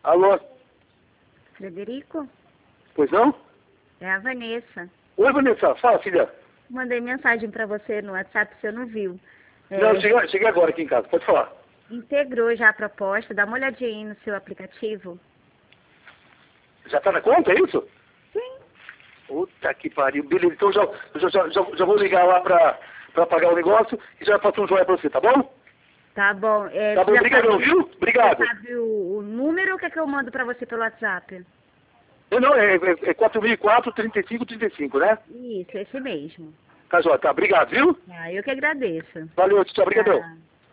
Alô? Frederico? Pois não? É a Vanessa. Oi, Vanessa. Fala, filha. Mandei mensagem pra você no WhatsApp, você não viu. Não, eu cheguei agora aqui em casa. Pode falar. Integrou já a proposta, dá uma olhadinha aí no seu aplicativo. Já tá na conta, é isso? Sim. Puta que pariu. Beleza, então já vou ligar lá pra pagar o negócio e já passo um joia pra você, tá bom? Tá bom. Tá bom, obrigadão, viu? Obrigado. Você sabe o número ou quer que eu mando pra você pelo WhatsApp? Não, é 4004 3535, né? Isso, esse mesmo. Tá, Jó, tá. Obrigado, viu? Eu que agradeço. Valeu, tchau, obrigadão. Tá.